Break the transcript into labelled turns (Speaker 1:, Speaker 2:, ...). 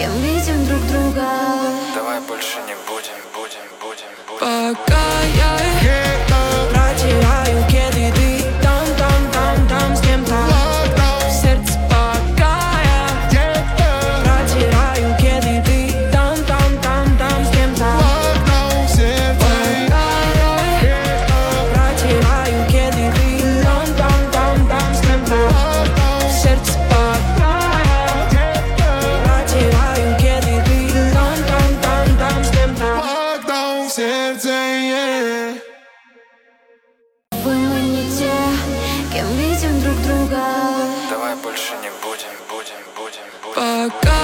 Speaker 1: кем видим друг друга.
Speaker 2: Давай больше не будем.
Speaker 1: Пока я протираю кеды, ты там с кем-то. В сердце пока я протираю кеды, ты там с кем-то. Пока я протираю кеды, ты там с кем-то. В сердце пока я протираю кеды, ты там с кем-то.
Speaker 3: В сердце, yeah.
Speaker 1: Мы не те, кем видим друг друга.
Speaker 2: Давай больше не будем.
Speaker 1: Пока